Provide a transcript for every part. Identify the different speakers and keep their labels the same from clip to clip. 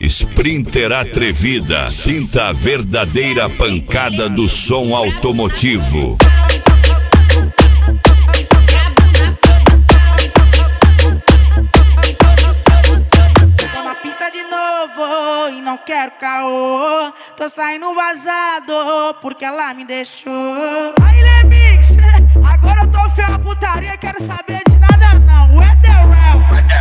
Speaker 1: Sprinter atrevida, sinta a verdadeira pancada do som automotivo.
Speaker 2: Tô na pista de novo e não quero caô. Tô saindo vazado porque ela me deixou. Aí, Lemix, agora eu tô feio a putaria, quero saber de nada não. What the real?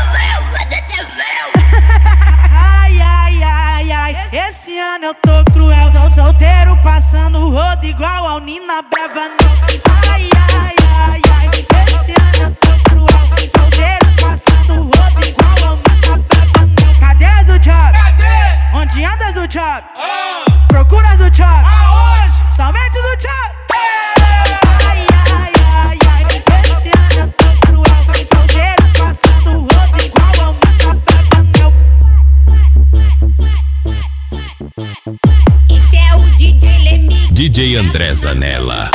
Speaker 2: Ai, ai, ai, ai, esse ano eu tô cruel. Sou solteiro passando o rodo igual ao Nina Brava não. Ai, ai, ai, ai, esse ano eu tô cruel. Solteiro passando o rodo igual ao Nina Brava não. Cadê do job?
Speaker 3: Cadê?
Speaker 2: Onde anda do job? Procura do job?
Speaker 3: Aonde?
Speaker 2: Somente do job? Ai, ai, ai, ai, esse ano eu tô cruel. Solteiro passando o rodo igual ao Nina Brava não.
Speaker 4: Esse é o DJ Lemix.
Speaker 1: DJ André Zanella.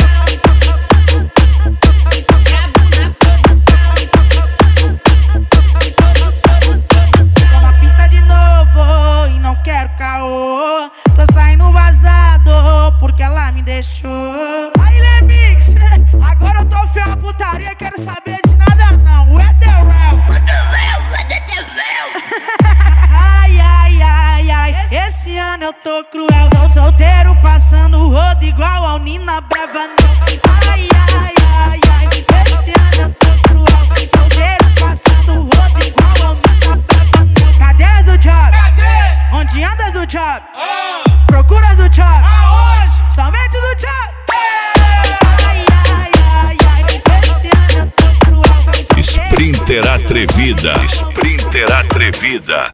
Speaker 2: Tô na pista de novo e não quero caô. Tô saindo vazado porque ela me deixou. Aí, Lemix, agora eu tô feio a putaria, quero saber de nada não. What the real? Ai, ai, ai, ai, esse ano eu tô cruel. Sou solteiro passando o rodo igual ao Nina Brava não. Ai, ai, ai, ai, esse ano eu tô cruel. Solteiro passando o rodo igual ao Nina Brava não. Cadê do job?
Speaker 3: Cadê?
Speaker 2: Onde anda do job? Procura do job?
Speaker 3: Aonde?
Speaker 2: Somente do job? Ai, ai, ai, ai, esse ano eu tô cruel.
Speaker 1: Sprinter atrevida, Sprinter atrevida.